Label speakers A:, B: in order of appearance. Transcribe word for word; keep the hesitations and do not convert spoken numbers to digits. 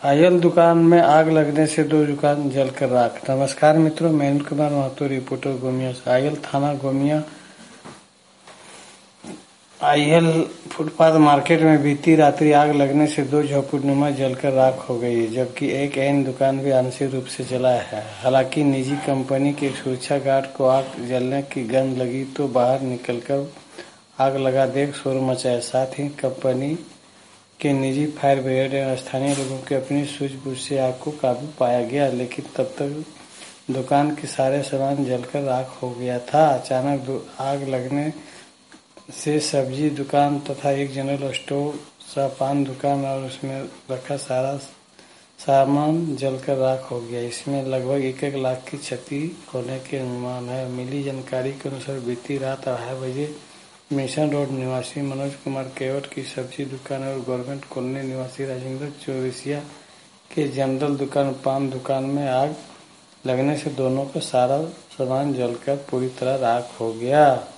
A: Oil दुकान में आग लगने से दो दुकान जलकर राख। नमस्कार मित्रों, मैं अनिल कुमार महतो, रिपोर्टर गोमिया से। आयल थाना गोमिया आयल फुटपाथ मार्केट में बीती रात्रि आग लगने से दो झोपड़ीनुमा जलकर राख हो गई, जबकि एक अन्य दुकान भी आंशिक रूप से जला है। हालांकि निजी कंपनी के सुरक्षा गार्ड को आग जलने की गंध लगी तो बाहर निकलकर आग लगा देख शोर मचाया। साथ ही कंपनी के निजी फायर ब्रिगेड एवं स्थानीय लोगों की अपनी सूझबूझ से आग को काबू पाया गया, लेकिन तब तक दुकान के सारे सामान जलकर राख हो गया था। अचानक आग लगने से सब्जी दुकान तथा एक जनरल स्टोर सा पान दुकान और उसमें रखा सारा सामान जलकर राख हो गया। इसमें लगभग एक एक लाख की क्षति होने के अनुमान है। मिली जानकारी के अनुसार बीती रात अढ़ाई बजे मिशन रोड निवासी मनोज कुमार केवट की सब्जी दुकान और गवर्नमेंट कॉलोनी निवासी राजेंद्र चौरसिया के जनरल दुकान पान दुकान में आग लगने से दोनों का सारा सामान जलकर पूरी तरह राख हो गया।